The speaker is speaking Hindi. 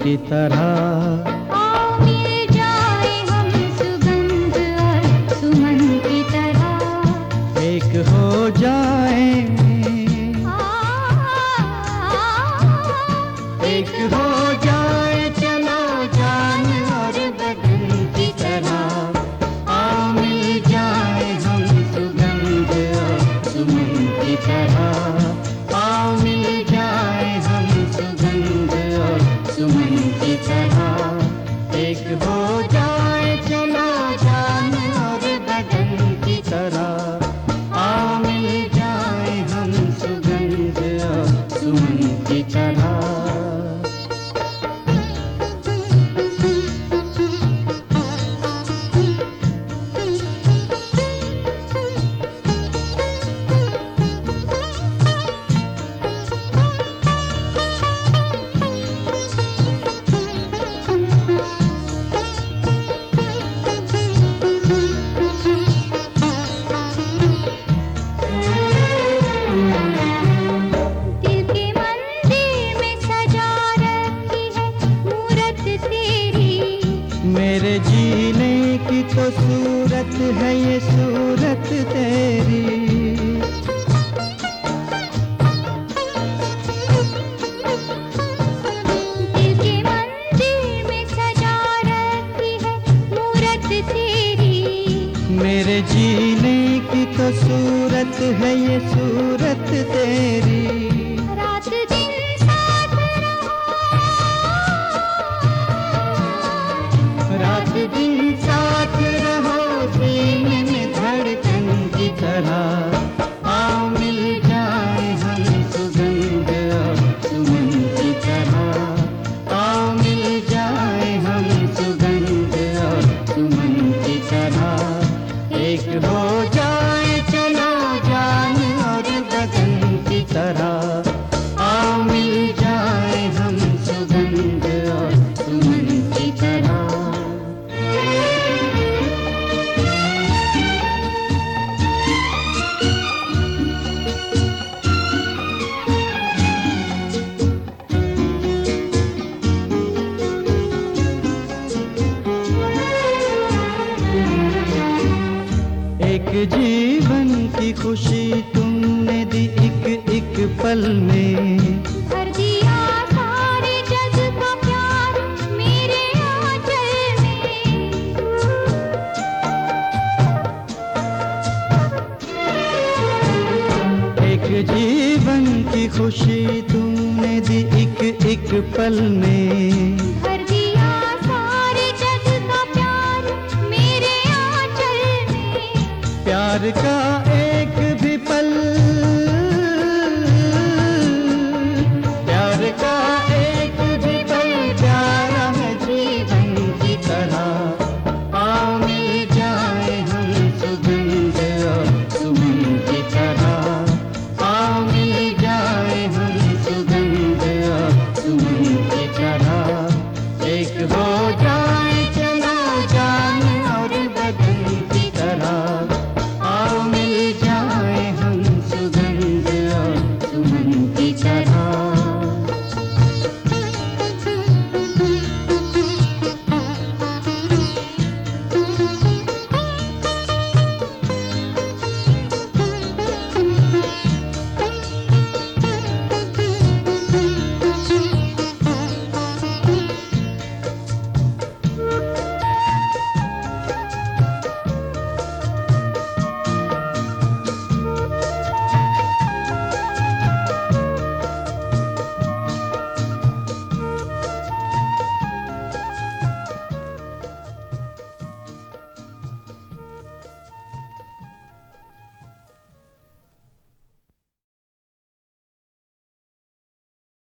की तरह। आओ मिल जाए हम सुगंध और सुमन की तरह, एक हो जाए, एक हो जाए चलो जान और बदन की तरह। आओ मिल जाए हम सुगंध और सुमन की तरह। आओ मिल जाए हम सुगंध और सुमन की तरह। एक हो जाए चलो जान और बदन की तरह। आओ मिल जाए हम सुगंध और सुमन की तरह। मेरे जीने की तो सूरत है ये सूरत तेरी। दिल के मंदिर में सजा रखी है मूरत तेरी। मेरे जीने की तो सूरत है ये सूरत तेरी। रात दिन साथ रहो, रात दिन साथ रहो सीने में धड़कन की तरह। आओ मिल जाए हम सुगंध और सुमन की तरह। आओ मिल जाए हम सुगंध और सुमन की तरह। एक हो जाए चलो जान और बदन की तरह। आओ मिल जाए हम सुगंध और सुमन की तरह। एक जीवन की खुशी तुमने दी एक एक पल में। भर दिया सारे जग का प्यार मेरे आंचल में। एक जीवन की खुशी तुमने दी एक एक पल में। भर दिया सारे जग का प्यार मेरे आंचल में। प्यार का